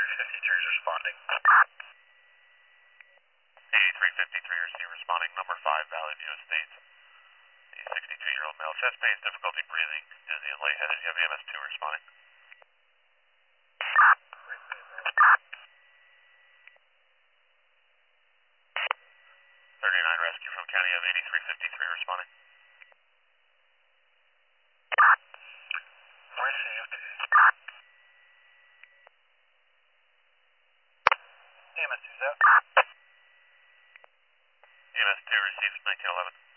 is responding. 8353 receive responding, number 5, Valley View Estates. A 62-year-old male, chest pains, difficulty breathing, dizzy and lightheaded. You have EMS 2 responding. 39 rescue from County of 8353 responding. Received. EMS 2's out. EMS 2 received 1911.